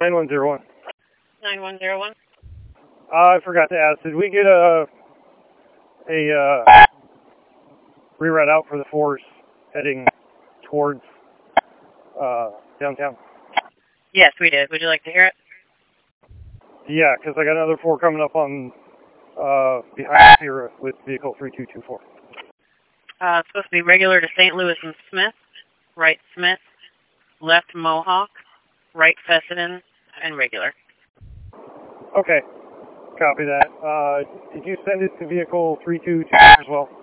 9101. 9101. I forgot to ask, did we get a reroute out for the 4s heading towards downtown? Yes, we did. Would you like to hear it? Yeah, because I got another 4 coming up on behind Sierra with vehicle 3224. It's supposed to be regular to St. Louis and Smith, right Smith, left Mohawk, right Fessenden, and regular. Okay, copy that. Did you send it to vehicle 322 as well?